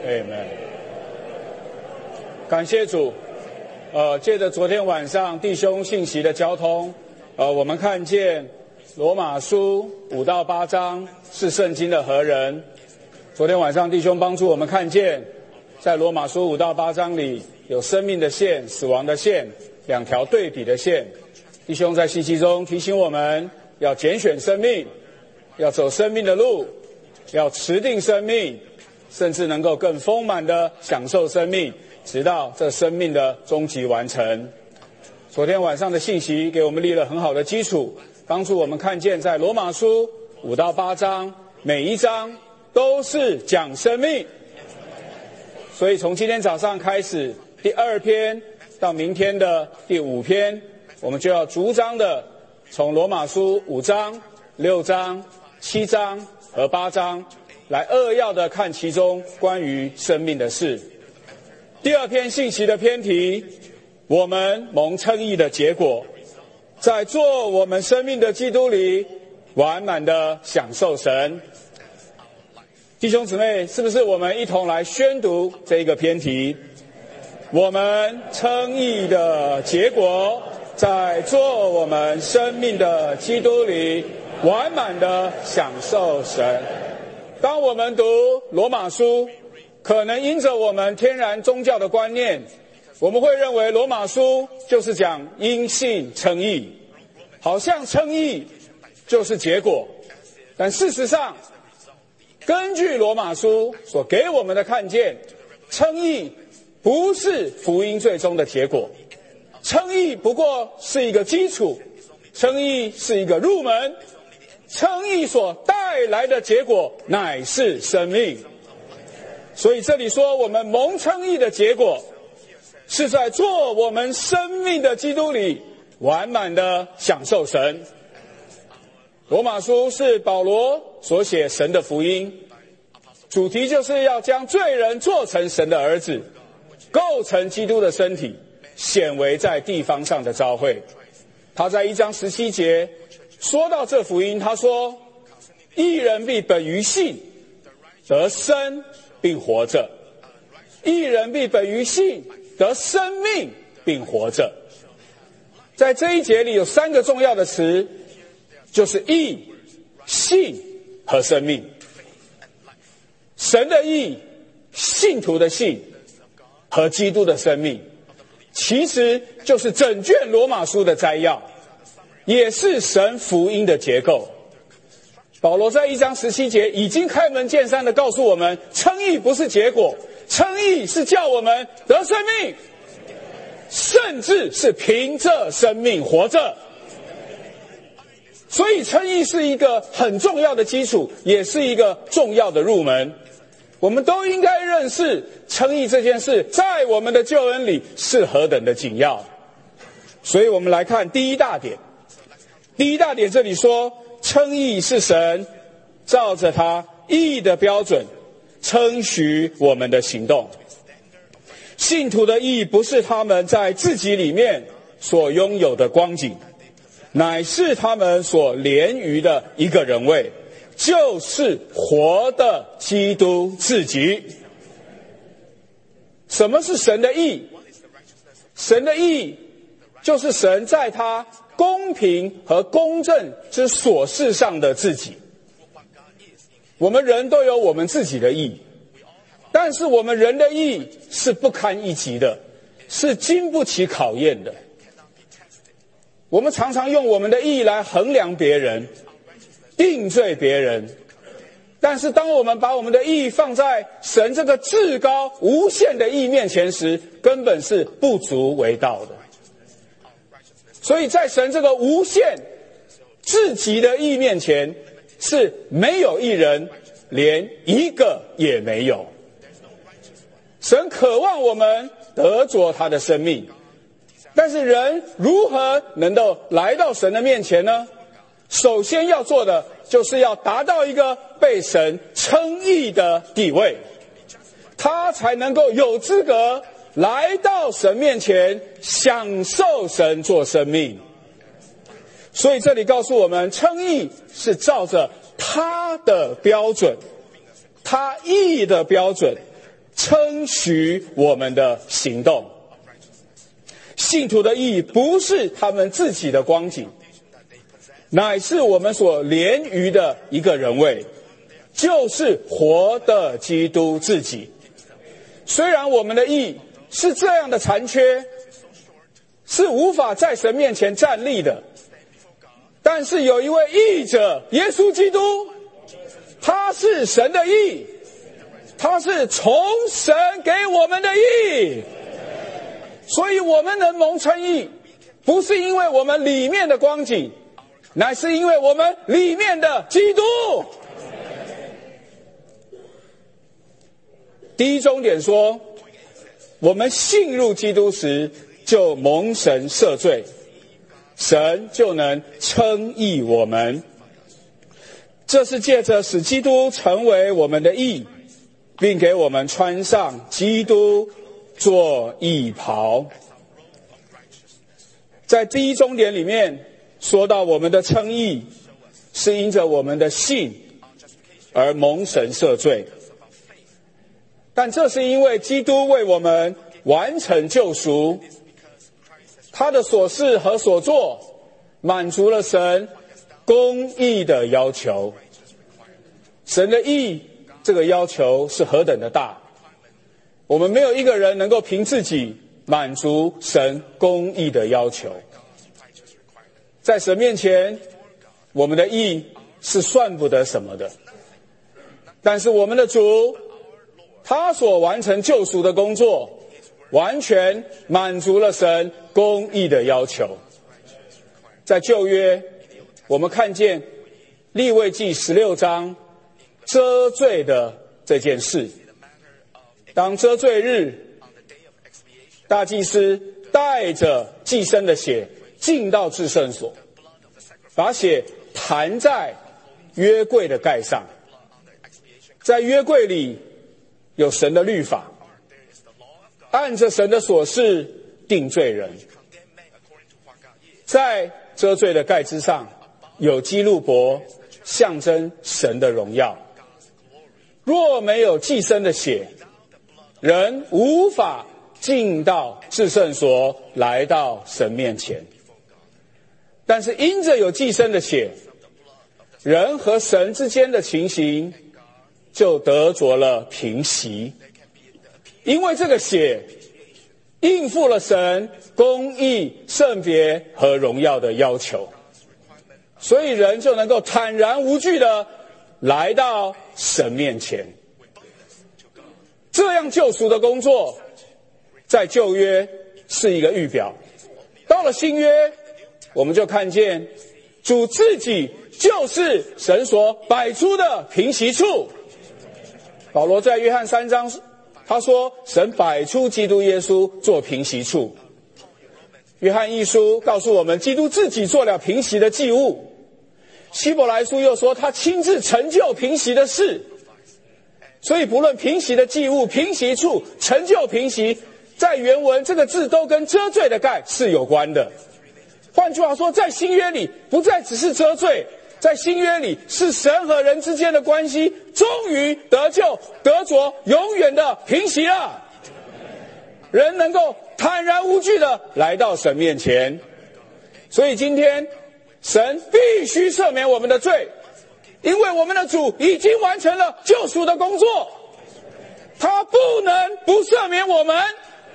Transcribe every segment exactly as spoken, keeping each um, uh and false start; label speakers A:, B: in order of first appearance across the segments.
A: Amen。感谢主。呃，借着昨天晚上弟兄信息的交通，呃，我们看见罗马书五到八章是圣经的核人。昨天晚上弟兄帮助我们看见，在罗马书五到八章里有生命的线、死亡的线，两条对比的线。弟兄在信息中提醒我们要拣选生命，要走生命的路，要持定生命，甚至能够更丰满的享受生命，直到这生命的终极完成。昨天晚上的信息给我们立了很好的基础，帮助我们看见在罗马书五到八章每一章都是讲生命。所以从今天早上开始，第二篇到明天的第五篇，我们就要逐章的从罗马书五章、六章、七章和八章来扼要的看其中关于生命的事。第二篇信息的篇题，我们蒙称义的结果，在做我们生命的基督里完满的享受神。弟兄姊妹，是不是我们一同来宣读这一个篇题？我们称义的结果，在做我们生命的基督里完满的享受神。当我们读罗马书，可能因着我们天然宗教的观念，我们会认为罗马书就是讲因信称义，好像称义就是结果。但事实上，根据罗马书所给我们的看见，称义不是福音最终的结果，称义不过是一个基础，称义是一个入门，称义所带来的结果乃是生命。所以这里说我们蒙称义的结果，是在做我们生命的基督里完满的享受神。罗马书是保罗所写神的福音，主题就是要将罪人做成神的儿子，构成基督的身体，显为在地方上的召会。他在一章十七节说到这福音，他说：义人必本于信得生并活着，义人必本于信得生命并活着。在这一节里有三个重要的词，就是义、信和生命。神的义、信徒的信和基督的生命，其实就是整卷罗马书的摘要，也是神福音的结构。保罗在一章十七节已经开门见山的告诉我们，称义不是结果，称义是叫我们得生命，甚至是凭着生命活着。所以称义是一个很重要的基础，也是一个重要的入门。我们都应该认识称义这件事在我们的救恩里是何等的紧要。所以我们来看第一大点。第一大点这里说，称义是神照着他义的标准称许我们的行动。信徒的义不是他们在自己里面所拥有的光景，乃是他们所连于的一个人位，就是活的基督自己。什么是神的义？神的义就是神在他公平和公正之所事上的自己。我们人都有我们自己的义，但是我们人的义是不堪一击的，是经不起考验的。我们常常用我们的义来衡量别人，定罪别人，但是当我们把我们的义放在神这个至高无限的义面前时，根本是不足为道的。所以在神这个无限至极的义面前，是没有一人，连一个也没有。神渴望我们得着他的生命，但是人如何能够来到神的面前呢？首先要做的就是要达到一个被神称义的地位，他才能够有资格来到神面前享受神做生命。所以这里告诉我们，称义是照着他的标准，他义的标准称许我们的行动。信徒的义不是他们自己的光景，乃是我们所连于的一个人位，就是活的基督自己。虽然我们的义是这样的残缺，是无法在神面前站立的，但是有一位义者，耶稣基督，他是神的义，他是从神给我们的义，所以我们能蒙称义，不是因为我们里面的光景，乃是因为我们里面的基督。第一重点说，我们信入基督时就蒙神赦罪，神就能称义我们。这是借着使基督成为我们的义，并给我们穿上基督做义袍。在第一重点里面说到，我们的称义是因着我们的信而蒙神赦罪，但这是因为基督为我们完成救赎，他的所事和所做满足了神公义的要求。神的义这个要求是何等的大，我们没有一个人能够凭自己满足神公义的要求。在神面前，我们的义是算不得什么的，但是我们的主，他所完成救赎的工作完全满足了神公义的要求。在旧约，我们看见利未记十六章遮罪的这件事。当遮罪日，大祭司带着祭牲的血进到至圣所，把血弹在约柜的盖上。在约柜里有神的律法，按着神的所示定罪人。在遮罪的盖之上有基路伯，象征神的荣耀。若没有祭牲的血，人无法进到至圣所，来到神面前。但是因着有祭牲的血，人和神之间的情形就得着了平息，因为这个血应付了神公义、圣别和荣耀的要求，所以人就能够坦然无惧的来到神面前。这样救赎的工作在旧约是一个预表，到了新约，我们就看见主自己就是神所摆出的平息处。保罗在约翰三章他说，神摆出基督耶稣做平息处。约翰一书告诉我们，基督自己做了平息的祭物。希伯来书又说，他亲自成就平息的事。所以不论平息的祭物、平息处、成就平息，在原文这个字都跟遮罪的盖是有关的。换句话说，在新约里不再只是遮罪，在新约里是神和人之间的关系终于得救，得着永远的平息了。人能够坦然无惧的来到神面前。所以今天神必须赦免我们的罪，因为我们的主已经完成了救赎的工作，他不能不赦免我们。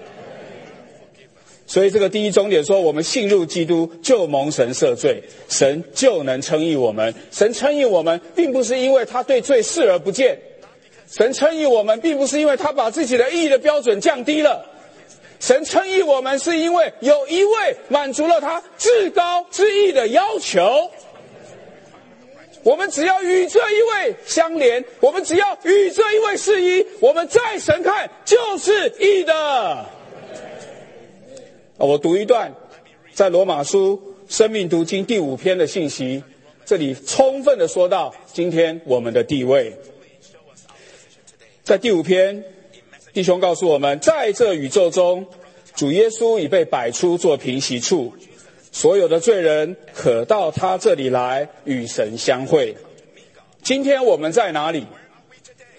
A: 所以这个第一重点说，我们信入基督就蒙神赦罪，神就能称义我们。神称义我们并不是因为他对罪视而不见，神称义我们并不是因为他把自己的义的标准降低了，神称义我们是因为有一位满足了他至高之义的要求。我们只要与这一位相连，我们只要与这一位是一，我们在神看就是义的。我读一段在罗马书生命读经第五篇的信息，这里充分的说到今天我们的地位。在第五篇，弟兄告诉我们，在这宇宙中，主耶稣已被摆出做平息处，所有的罪人可到他这里来与神相会。今天我们在哪里？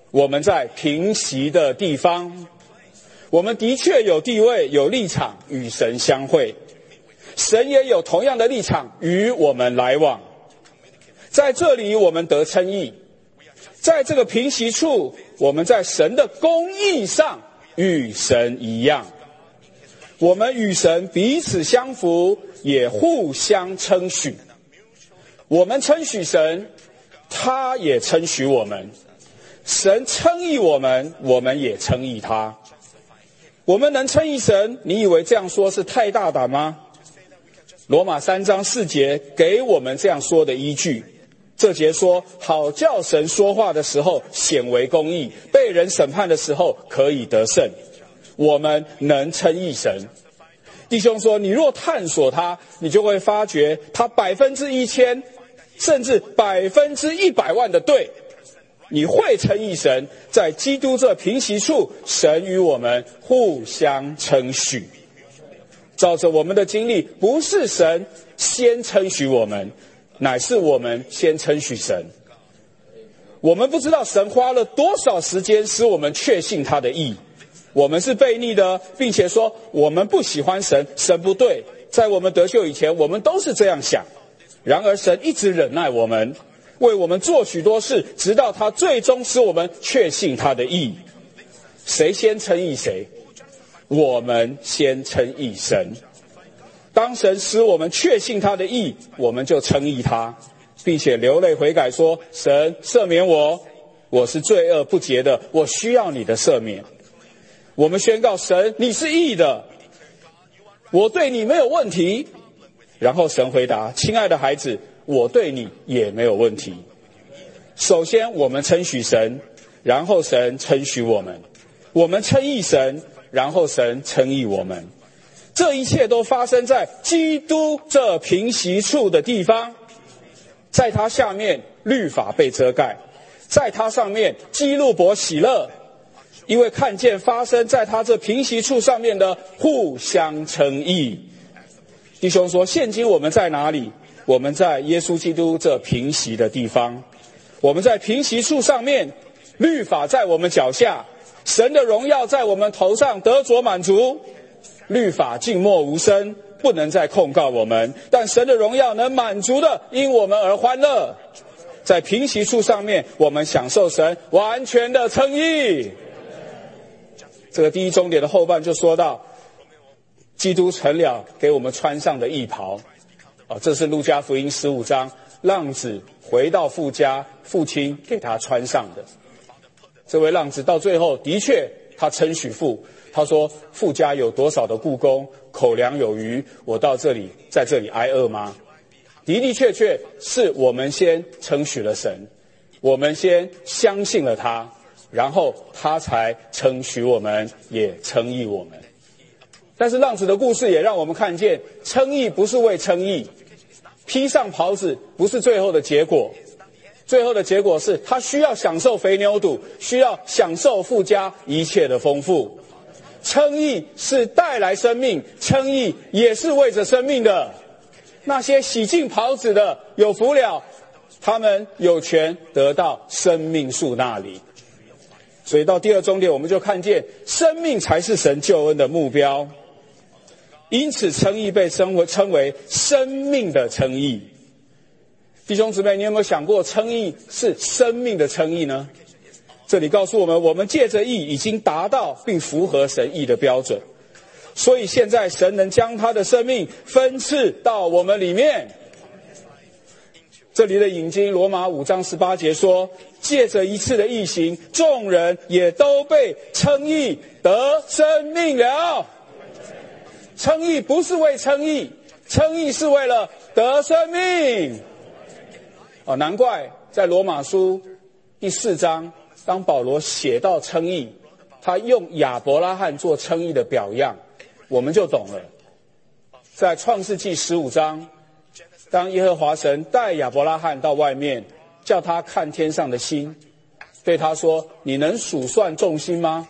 A: 我们在平息的地方，我们的确有地位、有立场与神相会，神也有同样的立场与我们来往。在这里我们得称义，在这个平息处，我们在神的公义上与神一样，我们与神彼此相符，也互相称许。我们称许神，他也称许我们。神称义我们，我们也称义他。我们能称义神，你以为这样说是太大胆吗？罗马三章四节给我们这样说的依据。这节说，好叫神说话的时候显为公义，被人审判的时候可以得胜。我们能称义神。弟兄说，你若探索他，你就会发觉他百分之一千，甚至百分之一百万的对。你会称义神，在基督这平息处，神与我们互相称许。照着我们的经历，不是神先称许我们，乃是我们先称许神。我们不知道神花了多少时间使我们确信他的义。我们是悖逆的，并且说我们不喜欢神，神不对。在我们得救以前，我们都是这样想。然而神一直忍耐我们，为我们做许多事，直到他最终使我们确信他的义。谁先称义谁？我们先称义神。当神使我们确信他的义，我们就称义他，并且流泪悔改说，神赦免我，我是罪恶不洁的，我需要你的赦免。我们宣告，神你是义的，我对你没有问题。然后神回答，亲爱的孩子，我对你也没有问题。首先我们称许神，然后神称许我们。我们称义神，然后神称义我们。这一切都发生在基督这平息处的地方。在他下面律法被遮盖，在他上面基路伯喜乐，因为看见发生在他这平息处上面的互相称义。弟兄说，现今我们在哪里？我们在耶稣基督这平息的地方。我们在平息处上面，律法在我们脚下，神的荣耀在我们头上得着满足。律法静默无声，不能再控告我们，但神的荣耀能满足的因我们而欢乐。在平息处上面，我们享受神完全的称义。这个第一终点的后半就说到，基督成了给我们穿上的义袍。哦，这是路加福音十五章，浪子回到父家，父亲给他穿上的。这位浪子到最后的确他称许父，他说，父家有多少的雇工，口粮有余，我到这里在这里挨饿吗？的的确确是我们先称许了神，我们先相信了他，然后他才称许我们，也称义我们。但是浪子的故事也让我们看见，称义不是为称义，披上袍子不是最后的结果，最后的结果是他需要享受肥牛肚，需要享受父家一切的丰富。称义是带来生命，称义也是为着生命的。那些洗净袍子的有福了，他们有权得到生命树那里。所以到第二终点，我们就看见生命才是神救恩的目标。因此称义被称为称为生命的称义。弟兄姊妹，你有没有想过称义是生命的称义呢？这里告诉我们，我们借着义已经达到并符合神义的标准，所以现在神能将他的生命分赐到我们里面。这里的引经罗马五章十八节说，借着一次的义行，众人也都被称义得生命了。称义不是为称义，称义是为了得生命。哦，难怪在罗马书第四章，当保罗写到称义，他用亚伯拉罕做称义的表样，我们就懂了。在创世纪十五章，当耶和华神带亚伯拉罕到外面，叫他看天上的星，对他说，你能数算众星吗？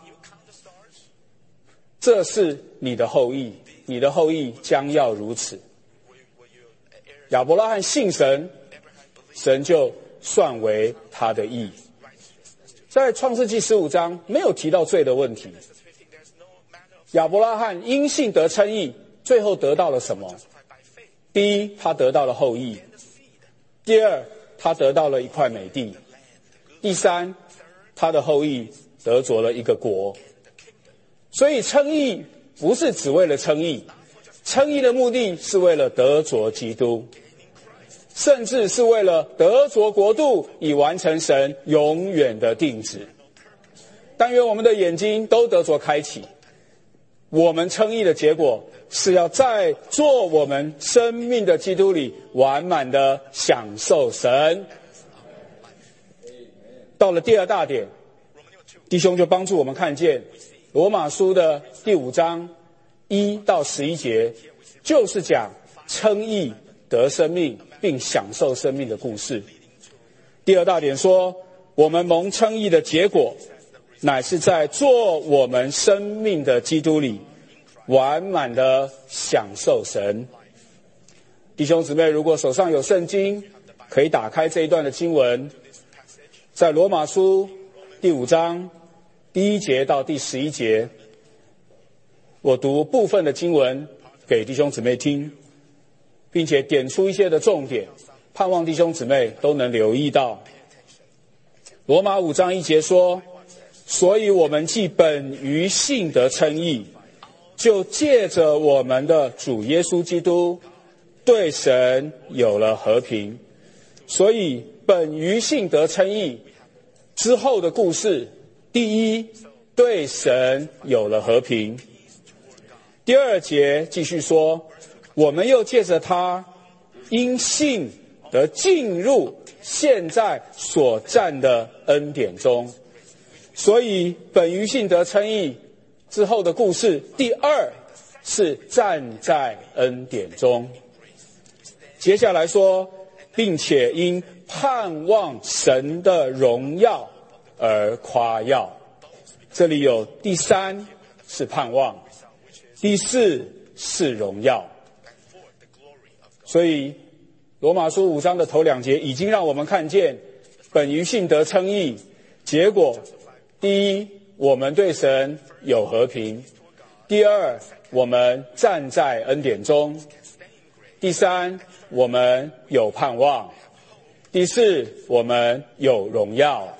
A: 这是你的后裔，你的后裔将要如此。亚伯拉罕信神，神就算为他的义。 在创世纪十五章没有提到罪的问题。亚伯拉罕因信得称义，最后得到了什么？第一，他得到了后裔；第二，他得到了一块美地；第三，他的后裔得着了一个国。所以称义不是只为了称义，称义的目的是为了得着基督，甚至是为了得着国度，以完成神永远的定旨。但愿我们的眼睛都得着开启，我们称义的结果是要在做我们生命的基督里完满的享受神。到了第二大点，弟兄就帮助我们看见罗马书的第五章一到十一节，就是讲称义得生命并享受生命的故事。第二大点说，我们蒙称义的结果乃是在做我们生命的基督里完满的享受神。弟兄姊妹，如果手上有圣经，可以打开这一段的经文，在罗马书第五章第一节到第十一节，我读部分的经文给弟兄姊妹听，并且点出一些的重点，盼望弟兄姊妹都能留意到。罗马五章一节说，所以我们既本于信得称义，就借着我们的主耶稣基督对神有了和平。所以本于信得称义之后的故事，第一，对神有了和平。第二节继续说，我们又借着他因信得进入现在所占的恩典中。所以本于信得称义之后的故事，第二是站在恩典中。接下来说，并且因盼望神的荣耀而夸耀。这里有第三是盼望，第四是荣耀。所以罗马书五章的头两节已经让我们看见本于信得称义，结果第一，我们对神有和平；第二，我们站在恩典中；第三，我们有盼望；第四，我们有荣耀。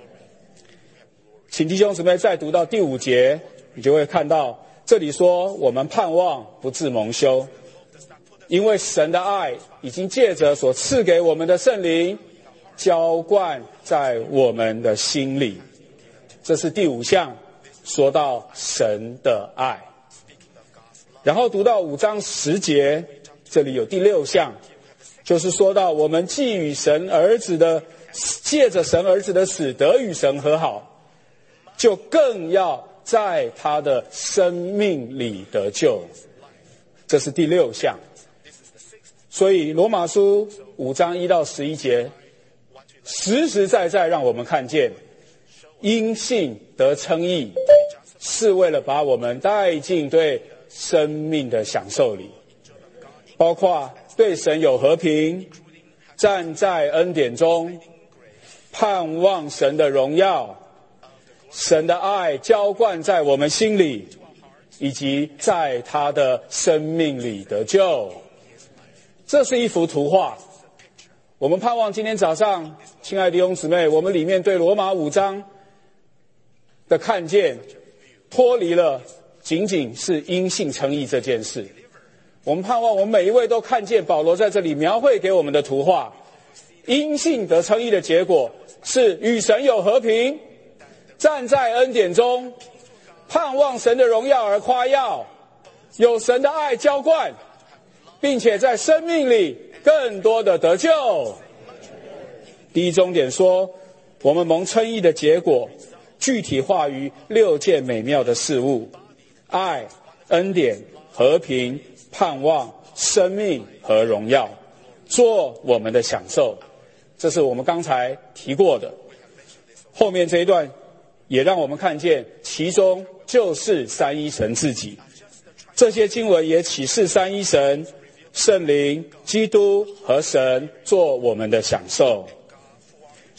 A: 请弟兄姊妹再读到第五节，你就会看到这里说，我们盼望不致蒙羞，因为神的爱已经借着所赐给我们的圣灵浇灌在我们的心里。这是第五项，说到神的爱。然后读到五章十节，这里有第六项，就是说到我们既与神儿子的借着神儿子的死得与神和好，就更要在他的生命里得救。这是第六项。所以罗马书五章一到十一节实实在在让我们看见，因信得称义是为了把我们带进对生命的享受里，包括对神有和平，站在恩典中，盼望神的荣耀，神的爱浇灌在我们心里，以及在他的生命里得救。这是一幅图画。我们盼望今天早上，亲爱的弟兄姊妹，我们里面对罗马五章的看见脱离了仅仅是因信称义这件事。我们盼望我们每一位都看见保罗在这里描绘给我们的图画，因信得称义的结果是与神有和平，站在恩典中，盼望神的荣耀而夸耀，有神的爱浇灌，并且在生命里更多的得救。第一重点说，我们蒙称义的结果具体化于六件美妙的事物：爱、恩典、和平、盼望、生命和荣耀，做我们的享受。这是我们刚才提过的。后面这一段也让我们看见，其中就是三一神自己。这些经文也启示三一神、圣灵、基督和神做我们的享受。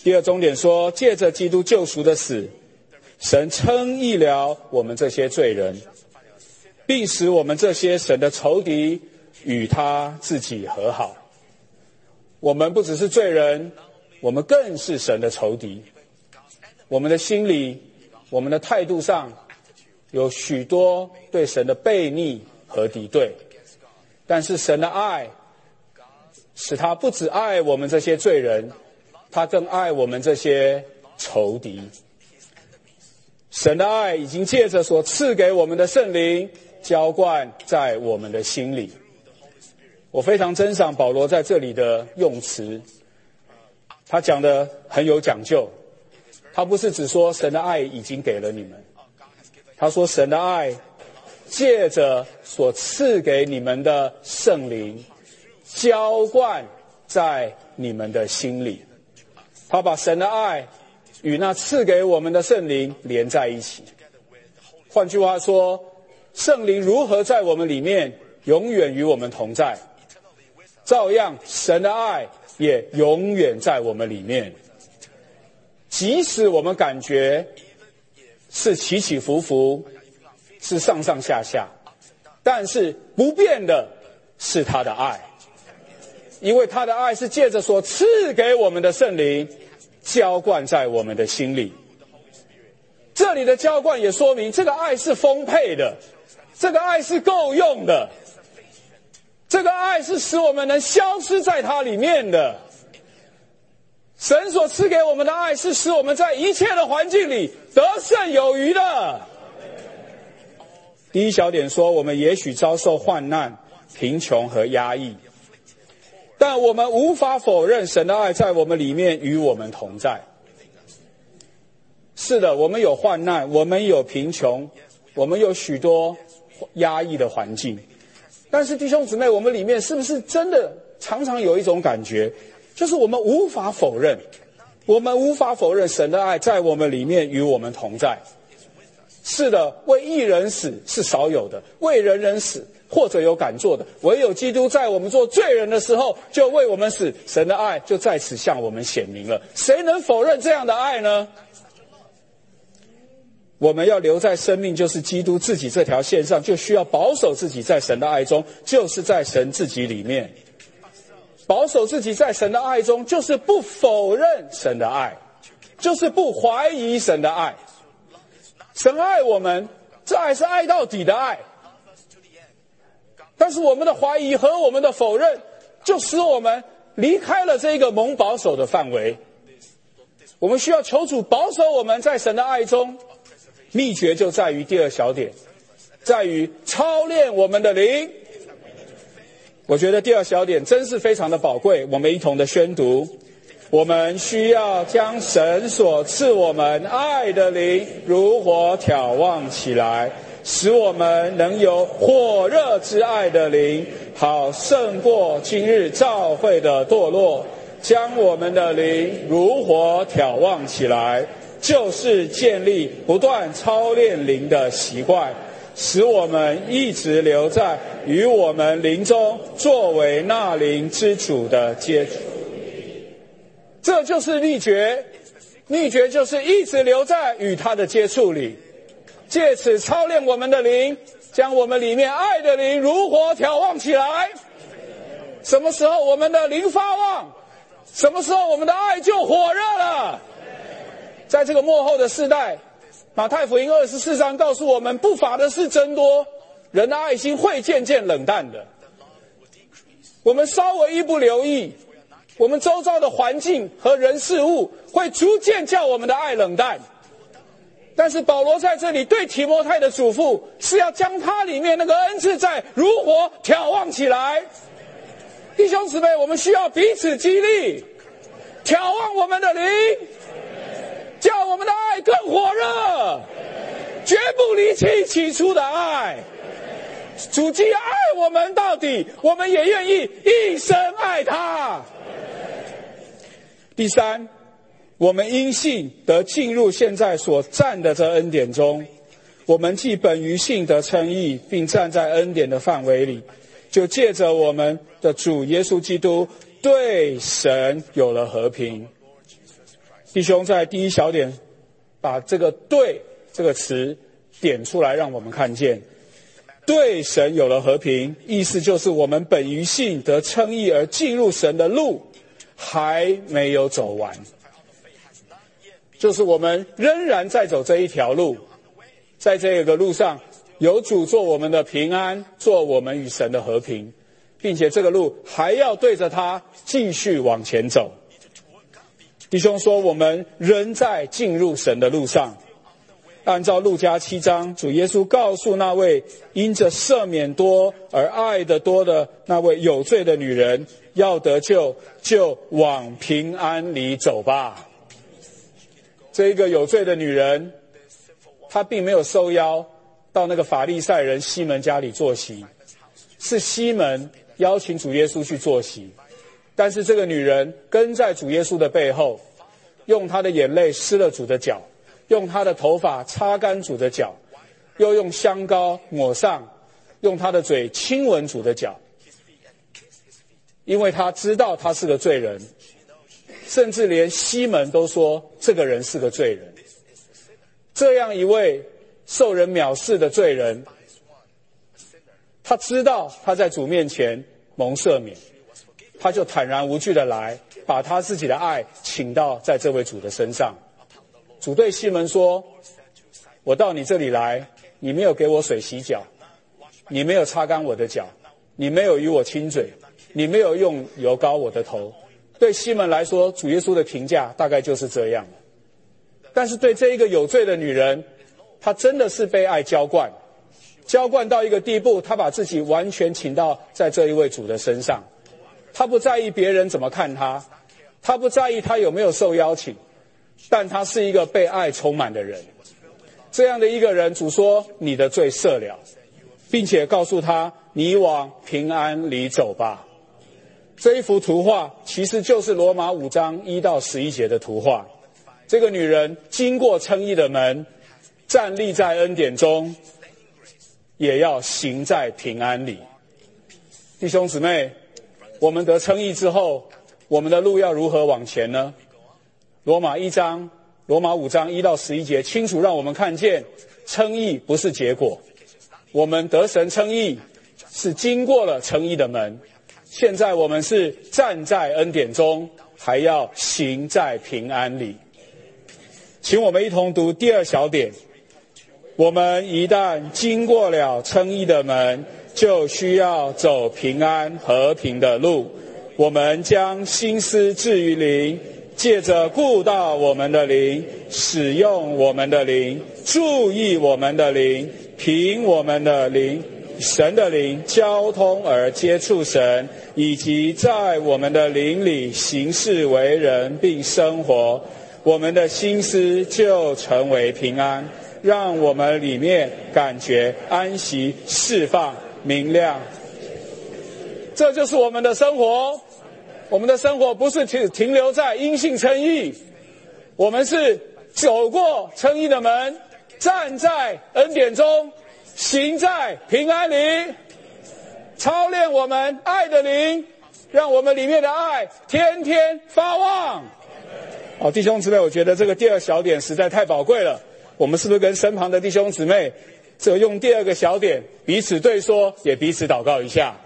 A: 第二重点说，借着基督救赎的死，神称义了我们这些罪人，并使我们这些神的仇敌与他自己和好。我们不只是罪人，我们更是神的仇敌。我们的心里，我们的态度上有许多对神的悖逆和敌对，但是神的爱使他不只爱我们这些罪人，他更爱我们这些仇敌。神的爱已经借着所赐给我们的圣灵浇灌在我们的心里。我非常珍赏保罗在这里的用词，他讲得很有讲究。他不是只说神的爱已经给了你们，他说神的爱借着所赐给你们的圣灵浇灌在你们的心里。他把神的爱与那赐给我们的圣灵连在一起。换句话说，圣灵如何在我们里面永远与我们同在，照样神的爱也永远在我们里面。即使我们感觉是起起伏伏，是上上下下，但是不变的是他的爱，因为他的爱是借着所赐给我们的圣灵浇灌在我们的心里。这里的浇灌也说明这个爱是丰沛的，这个爱是够用的，这个爱是使我们能消失在它里面的。神所赐给我们的爱是使我们在一切的环境里得胜有余的。第一小点说，我们也许遭受患难、贫穷和压抑，但我们无法否认神的爱在我们里面与我们同在。是的，我们有患难，我们有贫穷，我们有许多压抑的环境，但是弟兄姊妹，我们里面是不是真的常常有一种感觉，就是我们无法否认，我们无法否认神的爱在我们里面与我们同在。是的，为义人死是少有的，为人人死或者有敢做的，唯有基督在我们做罪人的时候就为我们死，神的爱就在此向我们显明了。谁能否认这样的爱呢？我们要留在生命就是基督自己这条线上，就需要保守自己在神的爱中，就是在神自己里面。保守自己在神的爱中，就是不否认神的爱，就是不怀疑神的爱。神爱我们，这爱是爱到底的爱，但是我们的怀疑和我们的否认就使我们离开了这个蒙保守的范围。我们需要求主保守我们在神的爱中，秘诀就在于第二小点，在于操练我们的灵。我觉得第二小点真是非常的宝贵，我们一同的宣读。我们需要将神所赐我们爱的灵如火挑旺起来，使我们能有火热之爱的灵，好胜过今日教会的堕落。将我们的灵如火挑旺起来，就是建立不断操练灵的习惯，使我们一直留在与我们灵中作为那灵之主的接触。这就是秘诀，秘诀就是一直留在与他的接触里，借此操练我们的灵，将我们里面爱的灵如火挑旺起来。什么时候我们的灵发旺，什么时候我们的爱就火热了。在这个末后的世代，马太福音二十四章告诉我们，不法的事增多，人的爱心会渐渐冷淡的。我们稍微一不留意，我们周遭的环境和人事物会逐渐叫我们的爱冷淡。但是保罗在这里对提摩太的嘱咐是要将他里面那个恩赐在如火挑旺起来。弟兄姊妹，我们需要彼此激励，挑旺我们的灵，叫我们的爱更火热，绝不离弃起初的爱。主既爱我们到底，我们也愿意一生爱他。第三，我们因信得进入现在所站的这恩典中，我们既本于信得称义，并站在恩典的范围里，就借着我们的主耶稣基督对神有了和平。 弟兄在第一小点把这个对这个词点出来让我们看见，对神有了和平，意思就是我们本于信得称义而进入神的路还没有走完，就是我们仍然在走这一条路，在这个路上有主做我们的平安，做我们与神的和平，并且这个路还要对着他继续往前走。弟兄说，我们仍在进入神的路上。按照路加七章，主耶稣告诉那位因着赦免多而爱得多的那位有罪的女人，要得救就往平安里走吧。这一个有罪的女人，她并没有受邀到那个法利赛人西门家里坐席，是西门邀请主耶稣去坐席，但是这个女人跟在主耶稣的背后，用她的眼泪湿了主的脚，用她的头发擦干主的脚，又用香膏抹上，用她的嘴亲吻主的脚，因为她知道他是个罪人，甚至连西门都说这个人是个罪人。这样一位受人藐视的罪人，他知道他在主面前蒙赦免，他就坦然无惧的来，把他自己的爱倾倒在这位主的身上。主对西门说，我到你这里来，你没有给我水洗脚，你没有擦干我的脚，你没有与我亲嘴，你没有用油膏我的头。对西门来说，主耶稣的评价大概就是这样。但是对这一个有罪的女人，她真的是被爱浇灌，浇灌到一个地步，她把自己完全倾倒在这一位主的身上。她不在意别人怎么看她，她不在意她有没有受邀请，但她是一个被爱充满的人。这样的一个人，主说你的罪赦了，并且告诉她你往平安里走吧。这一幅图画其实就是罗马五章一到十一节的图画。这个女人经过称义的门，站立在恩典中，也要行在平安里。弟兄姊妹，我们得称义之后，我们的路要如何往前呢？罗马一章罗马五章一到十一节清楚让我们看见，称义不是结果，我们得神称义是经过了称义的门，现在我们是站在恩典中，还要行在平安里。请我们一同读第二小点。我们一旦经过了称义的门，就需要走平安和平的路。我们将心思置于灵，借着顾到我们的灵，使用我们的灵，注意我们的灵，凭我们的灵，神的灵交通而接触神，以及在我们的灵里行事为人并生活，我们的心思就成为平安，让我们里面感觉安息、释放、明亮。这就是我们的生活。我们的生活不是停停留在因信称义，我们是走过称义的门，站在恩典中，行在平安里，操练我们爱的灵，让我们里面的爱天天发旺。好，弟兄姊妹，我觉得这个第二小点实在太宝贵了。我们是不是跟身旁的弟兄姊妹，这用第二个小点彼此对说，也彼此祷告一下？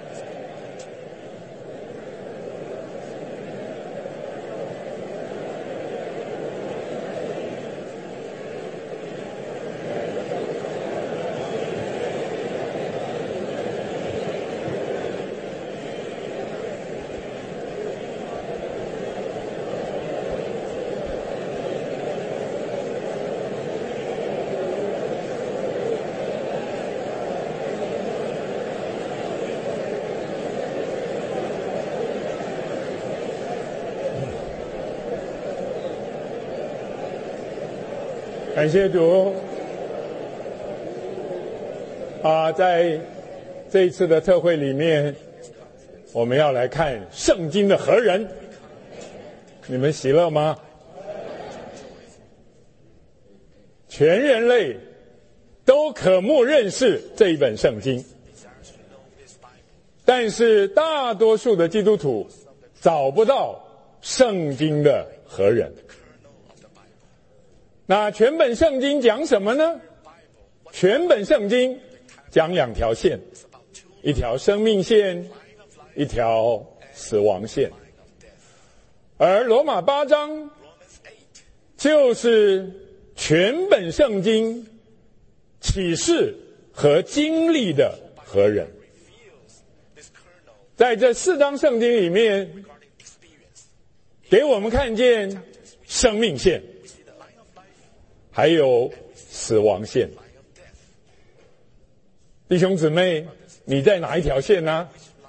B: 感谢主啊！在这一次的特会里面，我们要来看圣经的何人。你们喜乐吗？全人类都渴慕认识这一本圣经，但是大多数的基督徒找不到圣经的何人。 那全本圣经讲什么呢？全本圣经讲两条线，一条生命线，一条死亡线。而罗马八章就是全本圣经启示和经历的核人。在这四章圣经里面，给我们看见生命线，还有死亡线。弟兄姊妹，你在哪一条线呢？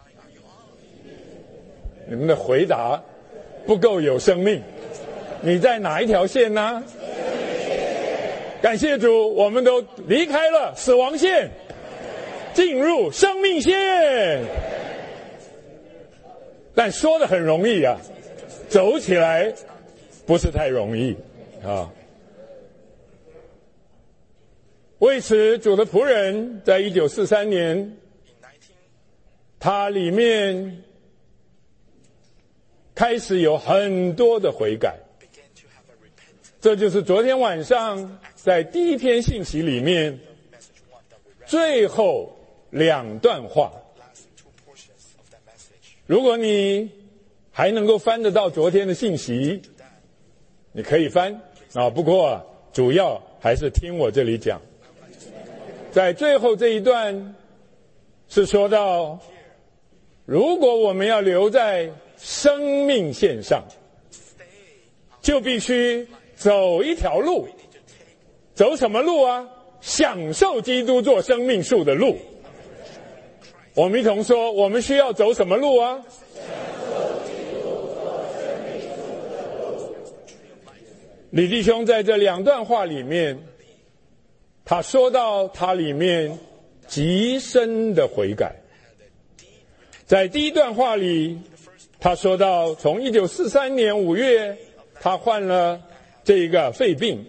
B: 你们的回答不够有生命。你在哪一条线呢？感谢主，我们都离开了死亡线，进入生命线。但说得很容易啊，走起来不是太容易啊。为此，主的仆人在一九四三年，他里面开始有很多的悔改。这就是昨天晚上在第一篇信息里面最后两段话。如果你还能够翻得到昨天的信息，你可以翻啊。不过主要还是听我这里讲。在最后这一段是说到，如果我们要留在生命线上，就必须走一条路。走什么路啊？享受基督做生命树的路。我们一同说，我们需要走什么路啊？李弟兄在这两段话里面，他说到他里面极深的悔改。在第一段话里，他说到从一九四三年五月他患了这个肺病，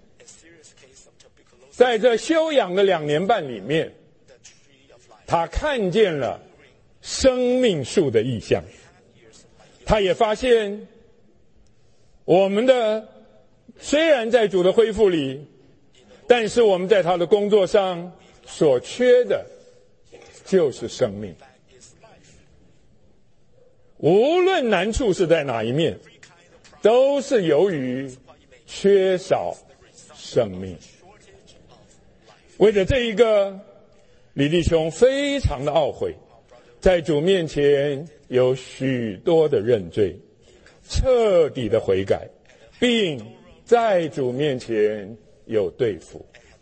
B: 在这休养的两年半里面，他看见了生命树的意象。他也发现我们的虽然在主的恢复里，但是我们在他的工作上所缺的就是生命。无论难处是在哪一面，都是由于缺少生命。为了这一个，李弟兄非常的懊悔，在主面前有许多的认罪，彻底的悔改，并在主面前有对付。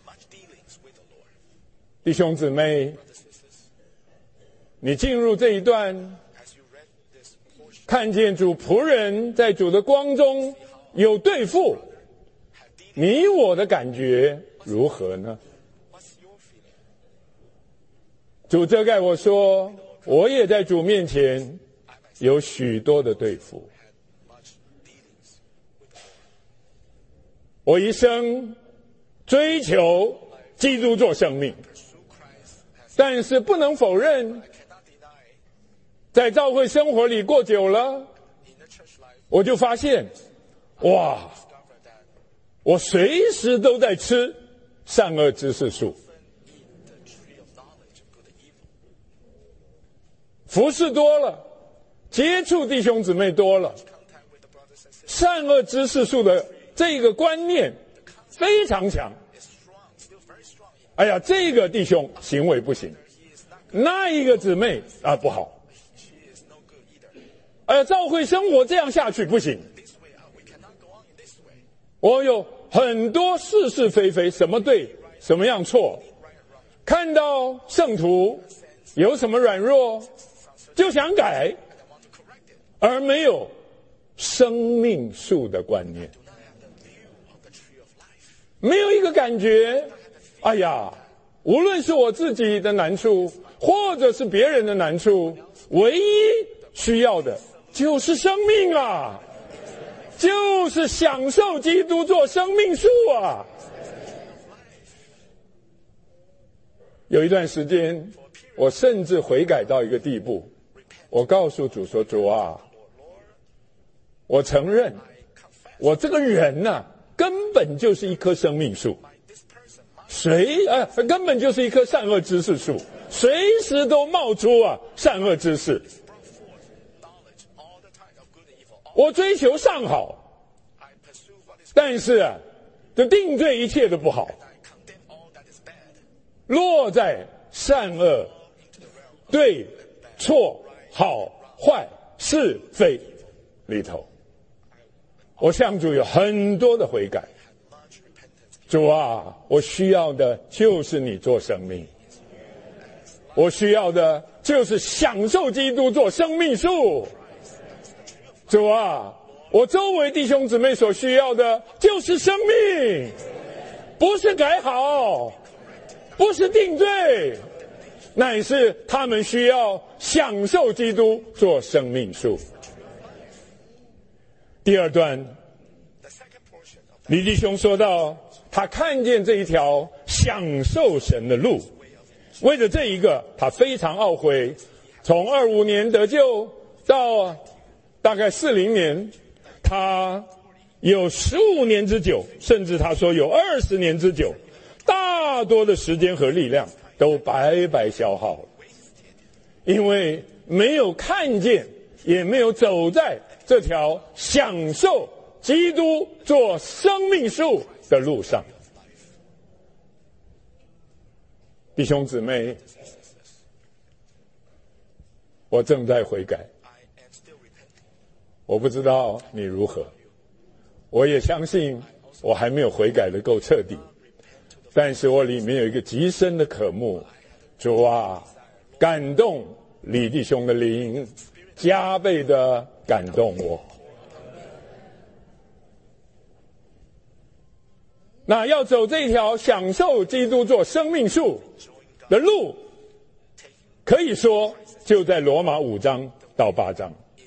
B: 弟兄姊妹，你进入这一段，看见主仆人在主的光中有对付，你我的感觉如何呢？主遮盖我说，我也在主面前有许多的对付。我一生追求基督做生命，但是不能否认，在教会生活里过久了，我就发现，哇，我随时都在吃善恶知识树。服事多了，接触弟兄姊妹多了，善恶知识树的这个观念非常强。哎呀，这个弟兄行为不行，那一个姊妹啊不好。哎呀，教会生活这样下去不行。我有很多是是非非，什么对，什么样错。看到圣徒有什么软弱，就想改，而没有生命树的观念，没有一个感觉，哎呀，无论是我自己的难处，或者是别人的难处，唯一需要的就是生命啊，就是享受基督做生命树啊。有一段时间，我甚至悔改到一个地步，我告诉主说，主啊，我承认我这个人啊， 根本就是一棵生命树，谁啊，根本就是一棵善恶知识树，随时都冒出啊善恶知识。我追求上好，但是啊，就定罪一切的不好，落在善恶、对错、好坏、是非里头。我向主有很多的悔改，主啊，我需要的就是你做生命，我需要的就是享受基督做生命树。主啊，我周围弟兄姊妹所需要的就是生命，不是改好，不是定罪，乃是他们需要享受基督做生命树。第二段，李弟兄说到，他看见这一条享受神的路，为了这一个，他非常懊悔。从二五年得救到大概四零年，他有十五年之久，甚至他说有二十年之久，大多的时间和力量都白白消耗了，因为没有看见，也没有走在这条享受基督做生命树的路上。弟兄姊妹，我正在悔改，我不知道你如何，我也相信我还没有悔改的够彻底，但是我里面有一个极深的渴慕，主啊，感动李弟兄的灵，加倍的感动我。那要走这条享受基督做生命树的路，可以说就在罗马五章到八章。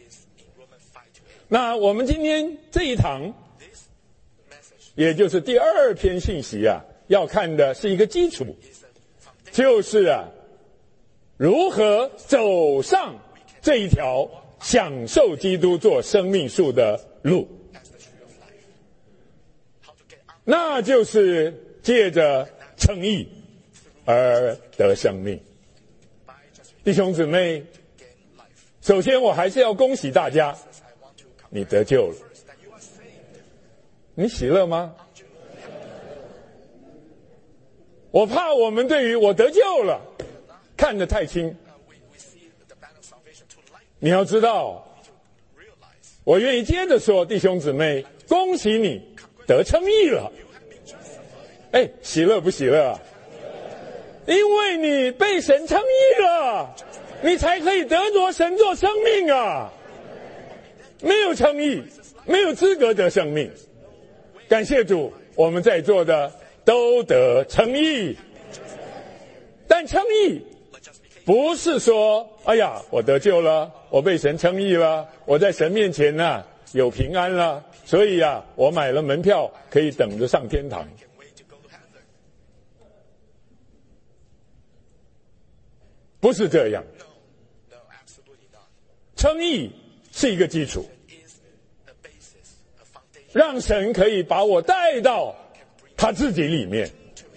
B: 那我们今天这一堂，也就是第二篇信息啊，要看的是一个基础，就是啊，如何走上这一条享受基督做生命树的路。那就是借着称义而得生命。弟兄姊妹，首先我还是要恭喜大家，你得救了。你喜乐吗？我怕我们对于我得救了看得太轻。你要知道，我愿意接着说，弟兄姊妹，恭喜你得称义了。哎，喜乐不喜乐啊？因为你被神称义了，你才可以得着神做生命啊。没有称义，没有资格得生命。感谢主，我们在座的都得称义。但称义不是说，哎呀，我得救了，我被神称义了，我在神面前呢、啊、有平安了，所以啊，我买了门票可以等着上天堂。不是这样，称义是一个基础，让神可以把我带到他自己里面。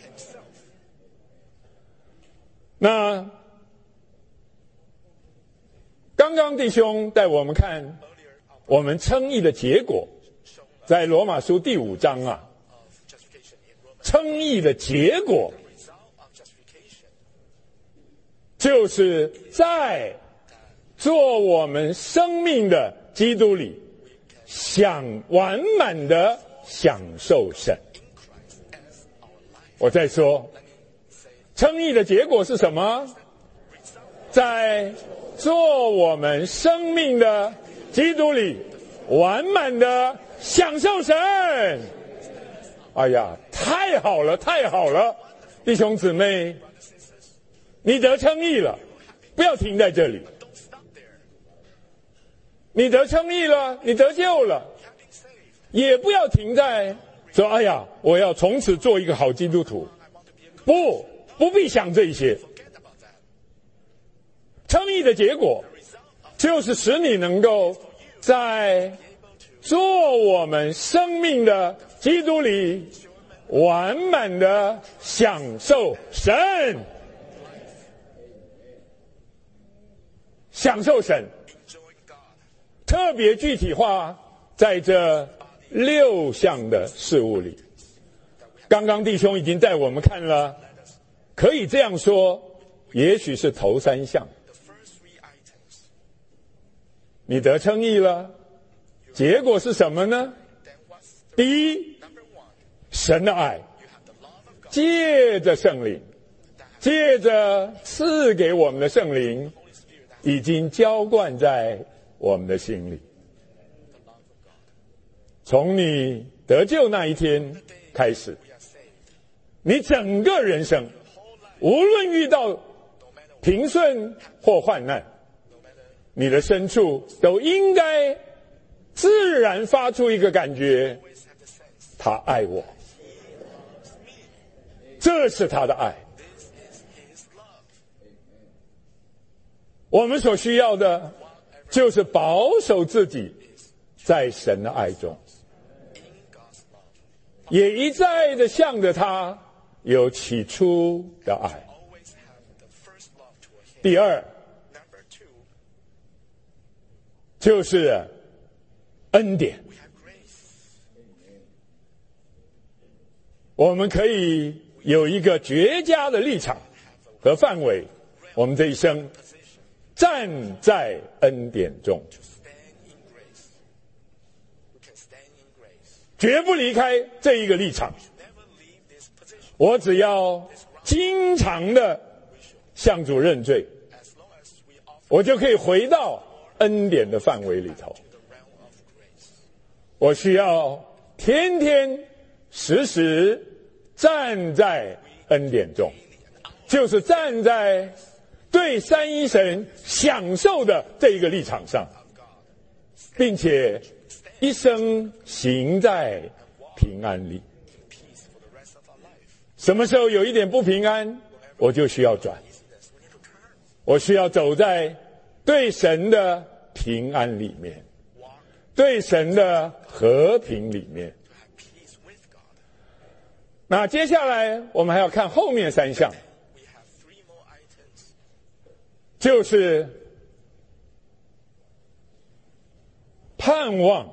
B: 那刚刚弟兄带我们看我们称义的结果，在罗马书第五章啊，称义的结果就是在做我们生命的基督里想完满的享受神。我再说，称义的结果是什么？在做我们生命的基督里完满的享受神。哎呀，太好了，太好了，弟兄姊妹，你得称义了，不要停在这里。你得称义了，你得救了，也不要停在说，哎呀，我要从此做一个好基督徒。不，不必想这些。称义的结果就是使你能够在做我们生命的基督里完满的享受神，享受神，特别具体化在这六项的事物里。刚刚弟兄已经带我们看了，可以这样说，也许是头三项。你得称义了，结果是什么呢？第一，神的爱借着圣灵，借着赐给我们的圣灵，已经浇灌在我们的心里。从你得救那一天开始，你整个人生无论遇到平顺或患难，你的深处都应该自然发出一个感觉，他爱我，这是他的爱。我们所需要的就是保守自己在神的爱中，也一再的向着他有起初的爱。第二，就是恩典。我们可以有一个绝佳的立场和范围，我们这一生站在恩典中，绝不离开这一个立场。我只要经常的向主认罪，我就可以回到恩典的范围里头。我需要天天时时站在恩典中，就是站在对三一神享受的这一个立场上，并且一生行在平安里。什么时候有一点不平安，我就需要转，我需要走在对神的平安里面，对神的和平里面。那接下来我们还要看后面三项，就是盼望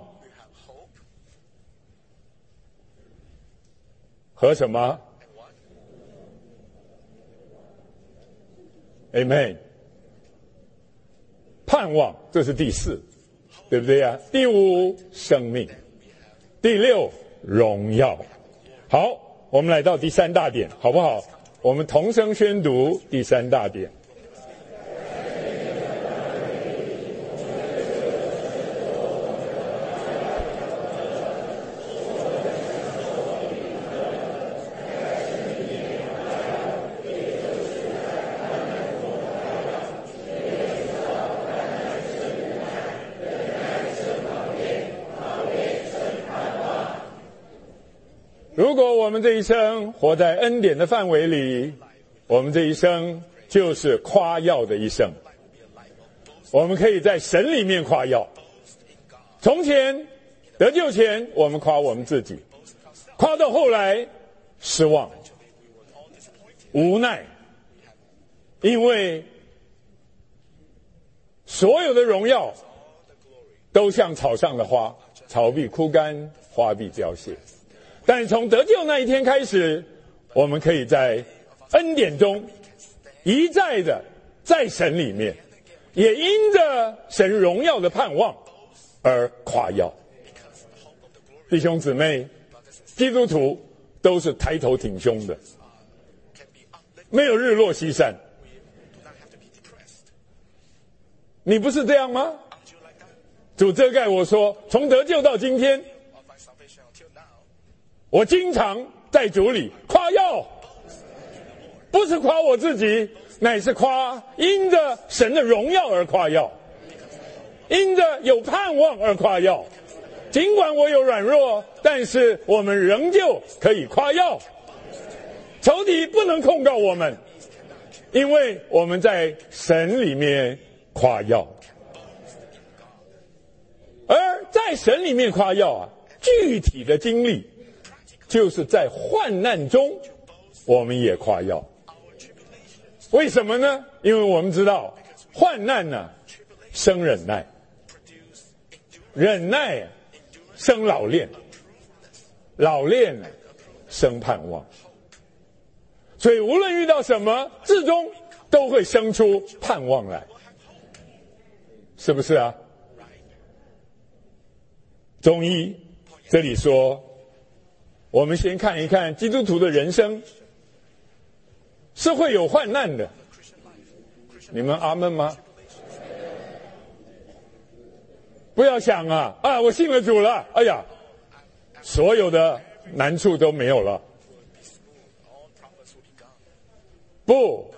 B: 和什么 Amen。 盼望，这是第四，对不对啊？第五，生命。第六，荣耀。好，我们来到第三大点，好不好？我们同声宣读第三大点。如果我们这一生活在恩典的范围里，我们这一生就是夸耀的一生。我们可以在神里面夸耀。从前得救前，我们夸我们自己，夸到后来失望、无奈，因为所有的荣耀都像草上的花，草必枯干，花必凋谢。但从得救那一天开始，我们可以在恩典中一再的在神里面，也因着神荣耀的盼望而夸耀。弟兄姊妹，基督徒都是抬头挺胸的，没有日落西山。你不是这样吗？主遮盖我说，从得救到今天，我经常在主里夸耀，不是夸我自己，乃是夸因着神的荣耀而夸耀，因着有盼望而夸耀。尽管我有软弱，但是我们仍旧可以夸耀。仇敌不能控告我们，因为我们在神里面夸耀。而在神里面夸耀啊，具体的经历就是在患难中，我们也夸耀。为什么呢？因为我们知道患难呢、啊、生忍耐，忍耐、啊、生老练，老练、啊、生盼望。所以无论遇到什么，至终都会生出盼望来，是不是啊？中医这里说，我们先看一看基督徒的人生是会有患难的，你们阿们吗？不要想啊啊，我信了主了，哎呀，所有的难处都没有了。不，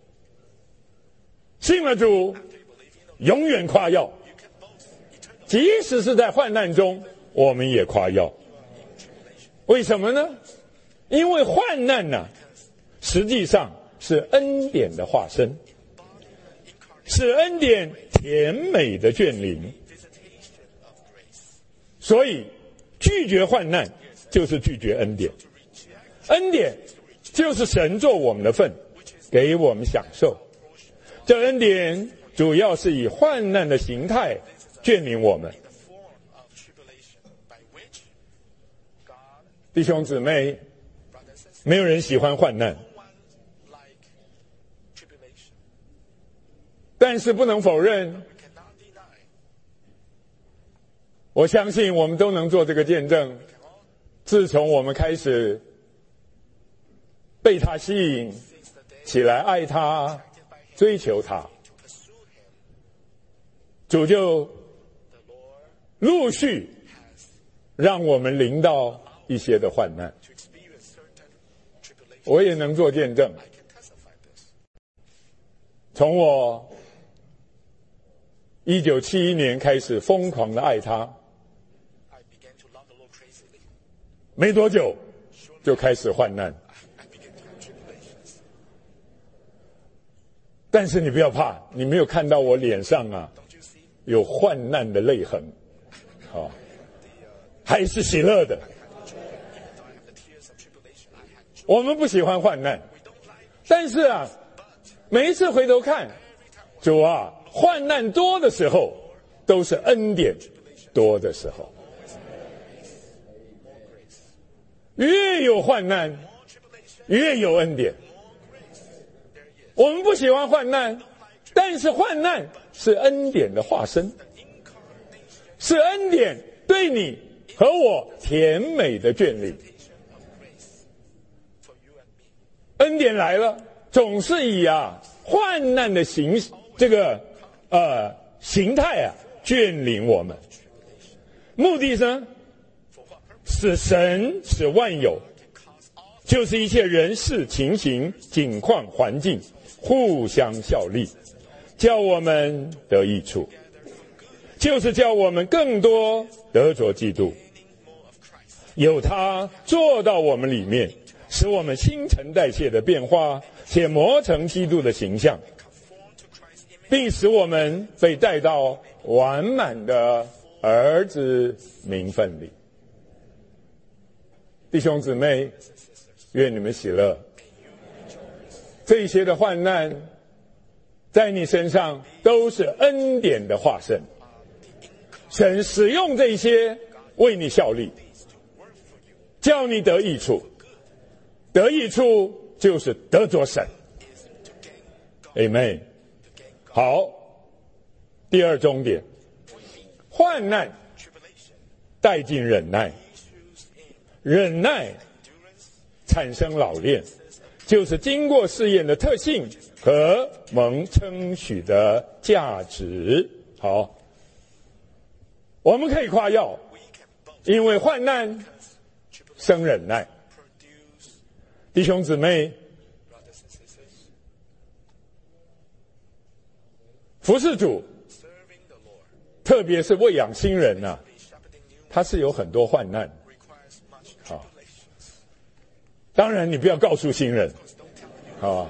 B: 信了主，永远夸耀，即使是在患难中，我们也夸耀。为什么呢？因为患难呢、啊，实际上是恩典的化身，是恩典甜美的眷临。所以拒绝患难就是拒绝恩典，恩典就是神做我们的份，给我们享受。这恩典主要是以患难的形态眷临我们。弟兄姊妹，没有人喜欢患难，但是不能否认，我相信我们都能做这个见证。自从我们开始被他吸引起来，爱他，追求他，主就陆续让我们临到一些的患难。我也能做见证，从我一九七一年开始疯狂的爱他，没多久就开始患难。但是你不要怕，你没有看到我脸上啊有患难的泪痕，哦，还是喜乐的。我们不喜欢患难，但是啊，每一次回头看，主啊，患难多的时候，都是恩典多的时候。越有患难，越有恩典。我们不喜欢患难，但是患难是恩典的化身，是恩典对你和我甜美的眷临。恩典来了，总是以啊患难的形这个呃形态啊眷临我们，目的呢，使神使万有，就是一切人事情形景况环境互相效力，叫我们得益处，就是叫我们更多得着基督，有他做到我们里面，使我们新陈代谢的变化，且磨成基督的形象，并使我们被带到完满的儿子名分里。弟兄姊妹，愿你们喜乐。这些的患难在你身上都是恩典的化身，神使用这些为你效力，叫你得益处。得益处就是得着神。 Amen。 好，第二重点，患难带进忍耐，忍耐产生老练，就是经过试验的特性和蒙称许的价值。好，我们可以夸耀，因为患难生忍耐。弟兄姊妹，服侍主，特别是喂养新人啊，他是有很多患难。好，当然你不要告诉新人，好，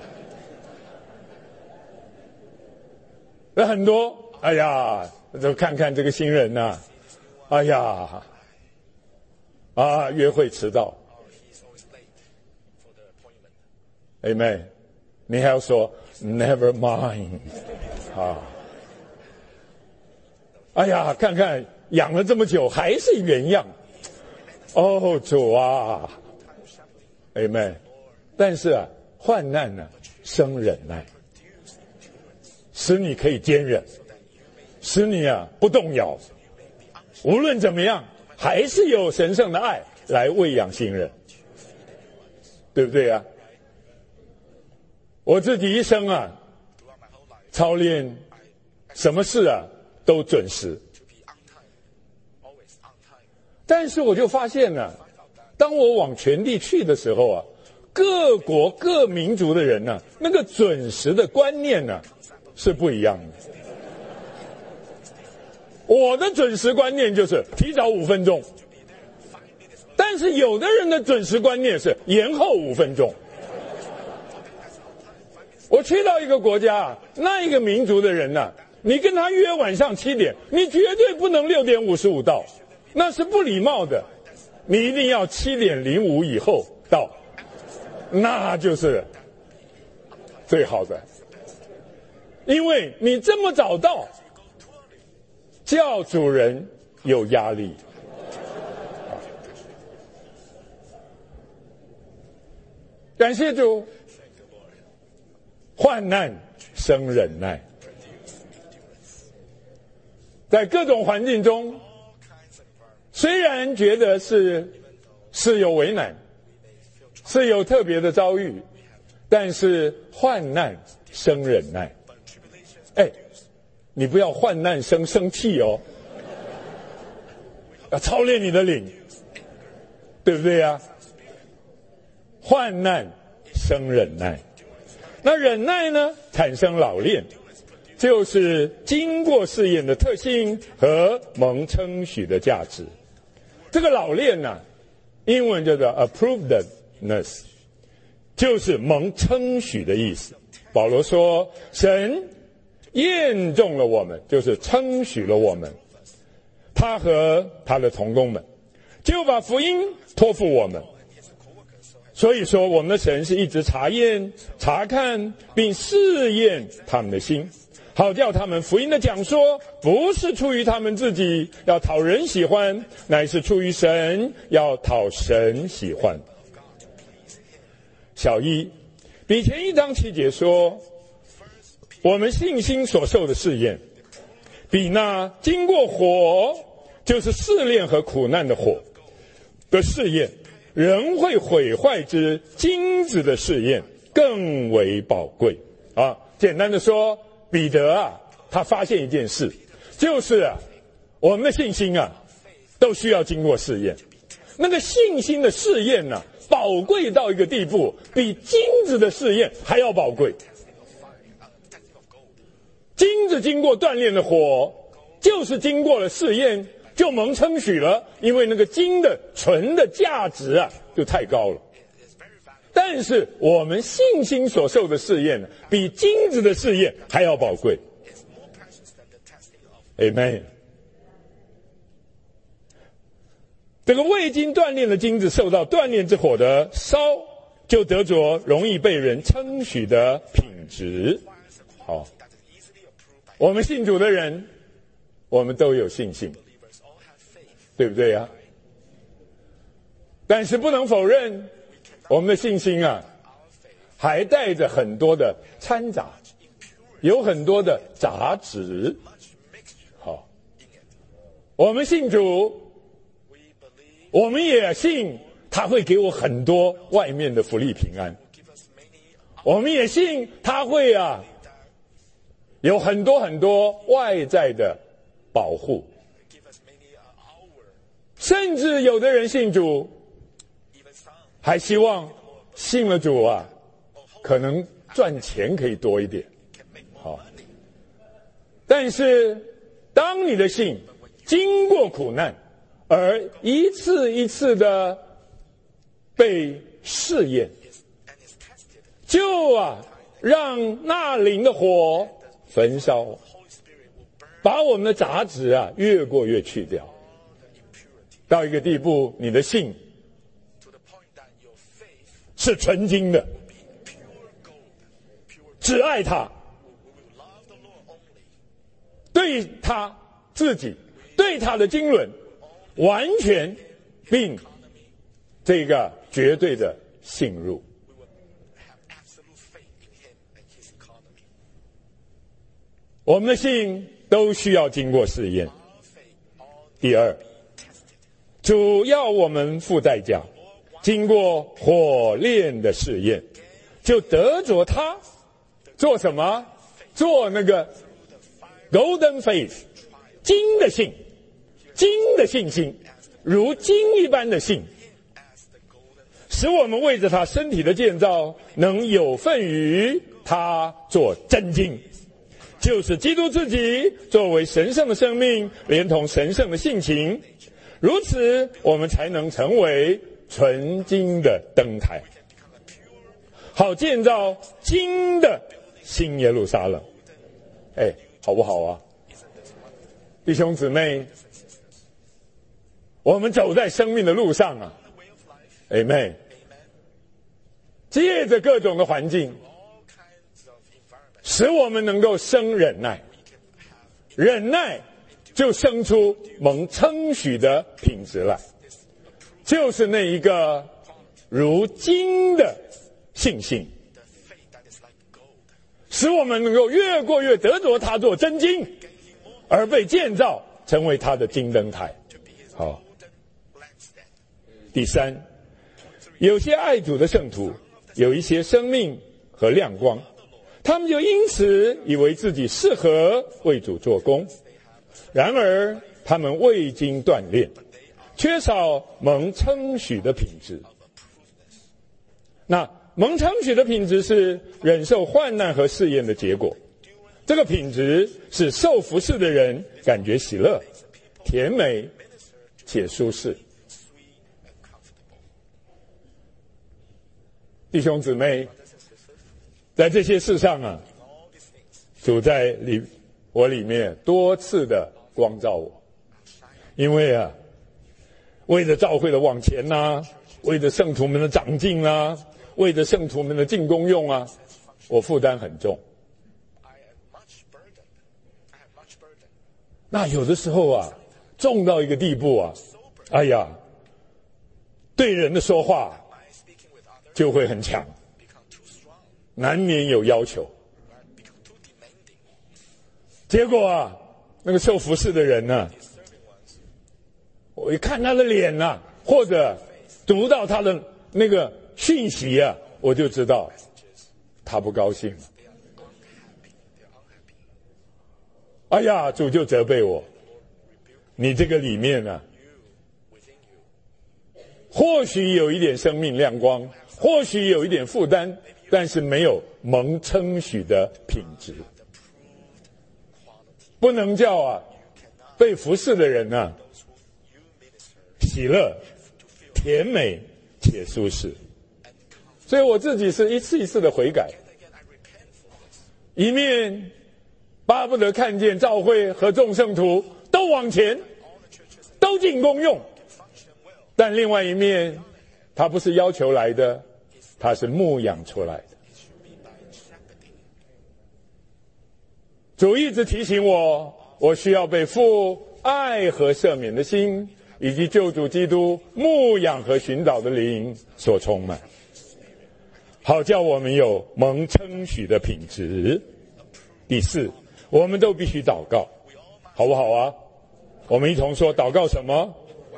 B: 那很多，哎呀，就看看这个新人呐、啊，哎呀，啊，约会迟到， Amen。你还要说 Never mind 啊！哎呀，看看养了这么久还是原样。哦，主啊 ，Amen。但是啊，患难呢、啊，生忍耐，使你可以坚忍，使你啊不动摇。无论怎么样，还是有神圣的爱来喂养新人，对不对啊？我自己一生啊，操练什么事啊都准时，但是我就发现呢、啊，当我往全地去的时候啊，各国各民族的人呢、啊，那个准时的观念呢、啊、是不一样的。我的准时观念就是提早五分钟，但是有的人的准时观念是延后五分钟。我去到一个国家，那一个民族的人呢、啊，你跟他约晚上七点，你绝对不能六点五十五到，那是不礼貌的。你一定要七点零五以后到，那就是最好的。因为你这么早到，叫主人有压力。感谢主。患难生忍耐，在各种环境中，虽然觉得是是有为难，是有特别的遭遇，但是患难生忍耐。哎，你不要患难生生气哦，要操练你的灵，对不对呀？患难生忍耐。那忍耐呢，产生老练，就是经过试验的特性和蒙称许的价值。这个老练呢、啊，英文叫做 approvedness， 就是蒙称许的意思。保罗说，神验中了我们，就是称许了我们，他和他的同工们就把福音托付我们。所以说，我们的神是一直查验、查看并试验他们的心，好叫他们福音的讲说不是出于他们自己要讨人喜欢，乃是出于神要讨神喜欢。小一，比前一章七节说，我们信心所受的试验，比那经过火，就是试炼和苦难的火的试验，人会毁坏之金子的试验更为宝贵啊！简单的说，彼得啊，他发现一件事，就是啊，我们的信心啊，都需要经过试验。那个信心的试验呢、啊，宝贵到一个地步，比金子的试验还要宝贵。金子经过锻炼的火，就是经过了试验。就蒙称许了，因为那个金的纯的价值啊，就太高了。但是我们信心所受的试验呢，比金子的试验还要宝贵。Amen。这个未经锻炼的金子受到锻炼之火的烧，就得着容易被人称许的品质。好，我们信主的人，我们都有信心。对不对呀、啊？但是不能否认，我们的信心啊，还带着很多的掺杂，有很多的杂质。好，我们信主，我们也信他会给我很多外面的福利平安，我们也信他会啊，有很多很多外在的保护。甚至有的人信主，还希望信了主啊，可能赚钱可以多一点。好，但是当你的信经过苦难，而一次一次的被试验，就啊让那灵的火焚烧，把我们的杂质啊越过越去掉。到一个地步，你的信是纯金的， 只爱他，对他自己，对他的经纶完全并这个绝对的信入。我们的信都需要经过试验。第二，主要我们付代价，经过火炼的试验，就得着他做什么？做那个 golden faith， 金的信，金的信心，如金一般的信，使我们为着他身体的建造，能有份于他做真金，就是基督自己作为神圣的生命，连同神圣的性情，如此我们才能成为纯金的灯台，好建造金的新耶路撒冷。哎，好不好啊？弟兄姊妹，我们走在生命的路上啊，阿们，借着各种的环境，使我们能够生忍耐，忍耐就生出蒙称许的品质来，就是那一个如金的信心，使我们能够越过越得着他做真金，而被建造成为他的金灯台。好，第三，有些爱主的圣徒有一些生命和亮光，他们就因此以为自己适合为主做工，然而他们未经锻炼，缺少蒙称许的品质。那蒙称许的品质是忍受患难和试验的结果，这个品质使受服侍的人感觉喜乐、甜美且舒适。弟兄姊妹，在这些事上啊，主在里我里面多次的光照我，因为啊，为着教会的往前啊，为着圣徒们的长进啊，为着圣徒们的进功用啊，我负担很重。那有的时候啊，重到一个地步啊，哎呀，对人的说话就会很强，难免有要求。结果啊，那个受服侍的人呢、啊，我一看他的脸啊，或者读到他的那个讯息啊，我就知道他不高兴了。哎呀，主就责备我，你这个里面啊，或许有一点生命亮光，或许有一点负担，但是没有蒙称许的品质，不能叫啊被服侍的人啊喜乐、甜美且舒适。所以我自己是一次一次的悔改，一面巴不得看见教会和众圣徒都往前，都进功用，但另外一面他不是要求来的，他是牧养出来的。主一直提醒我，我需要被父爱和赦免的心，以及救主基督牧养和寻找的灵所充满，好叫我们有蒙称许的品质。第四，我们都必须祷告，好不好啊？我们一同说，祷告什么？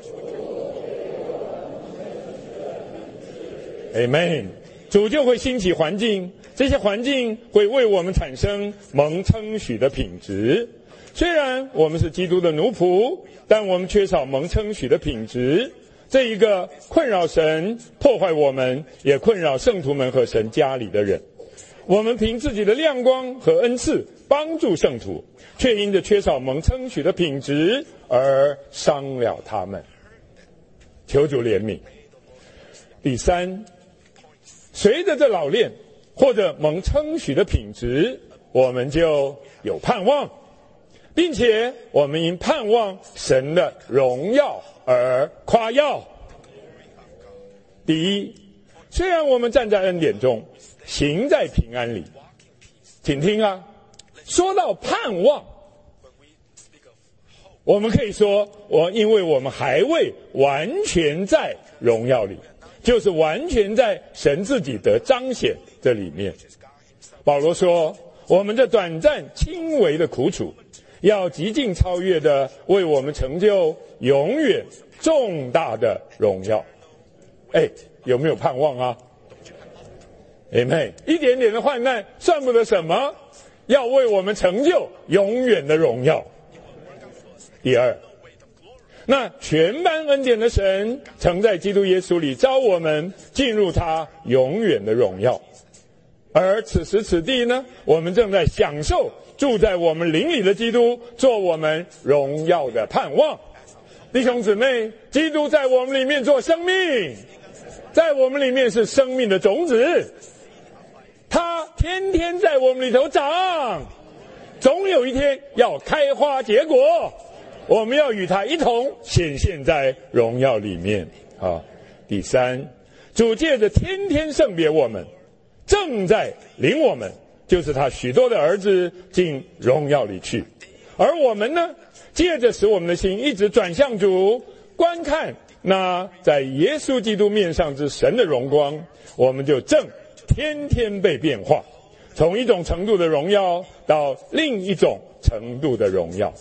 B: Amen。 主就会兴起环境，这些环境会为我们产生蒙称许的品质。虽然我们是基督的奴仆，但我们缺少蒙称许的品质，这一个困扰神、破坏我们，也困扰圣徒们和神家里的人。我们凭自己的亮光和恩赐帮助圣徒，却因着缺少蒙称许的品质而伤了他们。求主怜悯。第三，随着这老练或者蒙称许的品质，我们就有盼望，并且我们因盼望神的荣耀而夸耀。第一，虽然我们站在恩典中，行在平安里， 请听啊，说到盼望，我们可以说，我因为我们还未完全在荣耀里，就是完全在神自己的彰显这里面。保罗说，我们这短暂轻微的苦楚，要极尽超越的为我们成就永远重大的荣耀。哎，有没有盼望啊？哎妹，一点点的患难算不得什么，要为我们成就永远的荣耀。第二，那全般恩典的神曾在基督耶稣里召我们进入他永远的荣耀，而此时此地呢，我们正在享受住在我们灵里的基督做我们荣耀的盼望。弟兄姊妹，基督在我们里面做生命，在我们里面是生命的种子，他天天在我们里头长，总有一天要开花结果，我们要与他一同显现在荣耀里面啊。第三，主借着天天圣别我们，正在领我们，就是他许多的儿子进荣耀里去。而我们呢，借着使我们的心一直转向主，观看那在耶稣基督面上之神的荣光，我们就正天天被变化，从一种程度的荣耀到另一种程度的荣耀。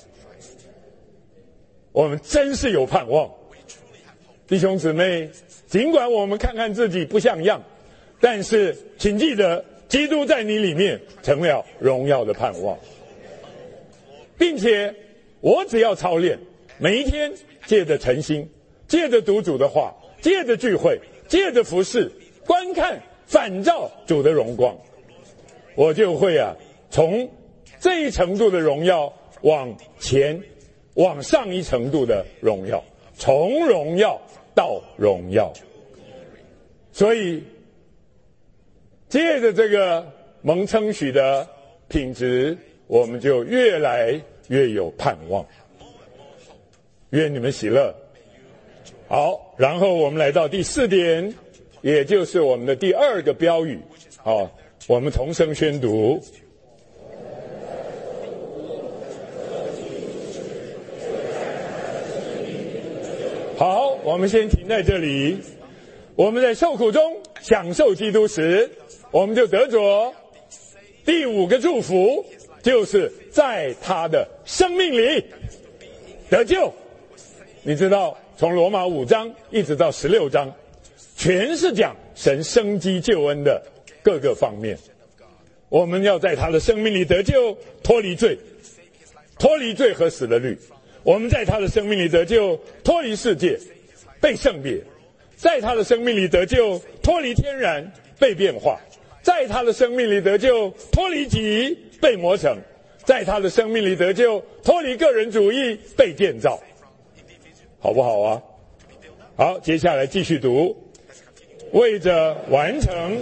B: 我们真是有盼望，弟兄姊妹，尽管我们看看自己不像样，但是请记得，基督在你里面成了荣耀的盼望，并且我只要操练，每一天借着诚心，借着读主的话，借着聚会，借着服事，观看反照主的荣光，我就会啊，从这一程度的荣耀往前，往上一程度的荣耀，从荣耀到荣耀。所以借着这个蒙称许的品质，我们就越来越有盼望。愿你们喜乐。好，然后我们来到第四点，也就是我们的第二个标语。好，我们同声宣读。好，我们先停在这里。我们在受苦中享受基督时，我们就得着第五个祝福，就是在他的生命里得救。你知道，从罗马五章一直到十六章，全是讲神生机救恩的各个方面。我们要在他的生命里得救，脱离罪，脱离罪和死的律。我们在他的生命里得救，脱离世界，被圣别；在他的生命里得救，脱离天然，被变化；在他的生命里得救，脱离己，被磨成；在他的生命里得救，脱离个人主义，被建造。好不好啊？好，接下来继续读，为着完成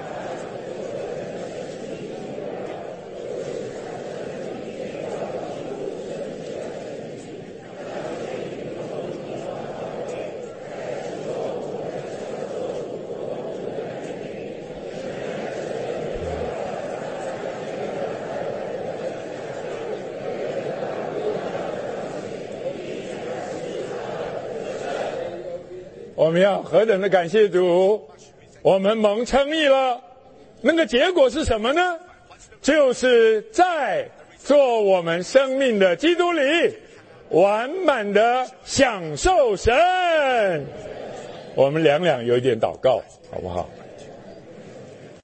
B: 我们要何等的感谢主，我们蒙称义了。那个结果是什么呢？就是在做我们生命的基督里完满的享受神。我们两两有一点祷告，好不好？